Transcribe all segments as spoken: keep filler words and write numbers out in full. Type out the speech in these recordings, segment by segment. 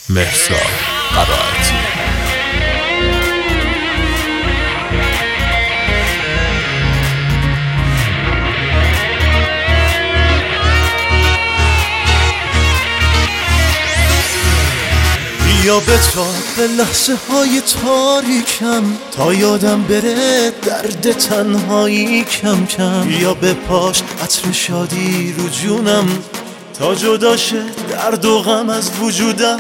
مهرزاد قرائتی. یا به تا به لحظه های تاریکم، تا یادم بره درد تنهایی کم کم. یا به پاش عطر شادی رو جونم، تا جداشه درد و غم از وجودم.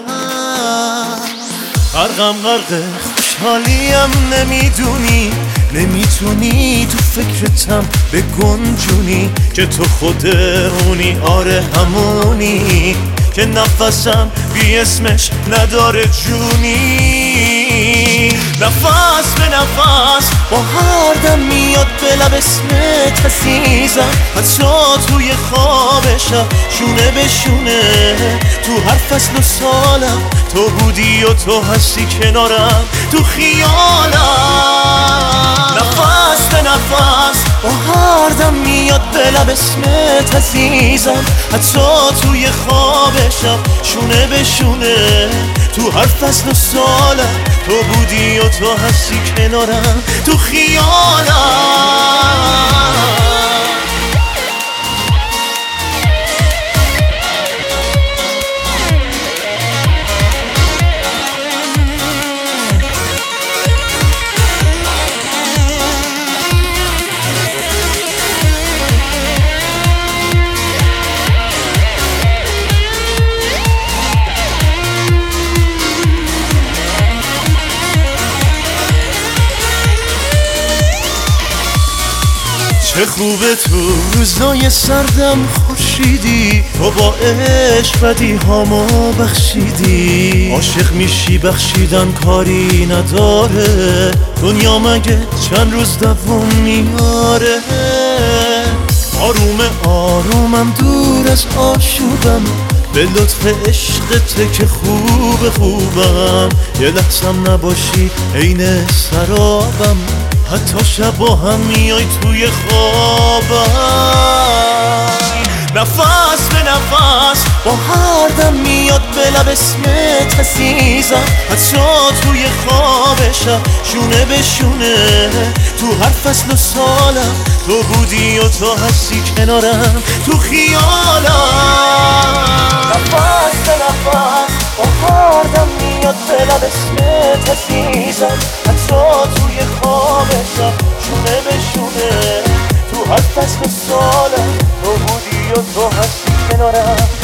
غرقم غرق خوشحالیم، نمیدونی نمیتونی تو فکرتم به گنجونی که تو خودمونی، آره همونی که نفسم بی اسمش نداره جونی. نفس به نفس با هر دم میاد به لب اسمت عزیزم، حتی توی خواب شب شونه به شونه. تو هر فصل و سالم تو بودی و تو هستی کنارم تو خیالم. نفس به نفس با هر دم میاد به لب اسمت عزیزم، حتی توی خواب شب شونه به شونه. تو هر فصل و سالم تو بودی و تو هستی کنارم تو خیالم. چه خوبه تو روزای سردم خورشیدی، تو با عشق بدی هامو بخشیدی. عاشق میشی بخشیدن کاری نداره، دنیا مگه چند روز دوم میاره. آروم آرومم دور از آشوبم، به لطف عشقته که خوب خوبم. یه لحظم نباشی عین سرابم، حتی شب با هم میای توی خوابم. نفس به نفس با هر دم میاد به لب اسمت عزیزم، حتی توی خواب شب شونه به شونه. تو هر فصل و سالم تو بودی و تو هستی کنارم تو خیالم. نفس به نفس با هر دم میاد به لب اسمت عزیزم، حتی توی خواب شب شونه به شونه. تو هر فصل و سالم تو بودی و تو هستی کنارم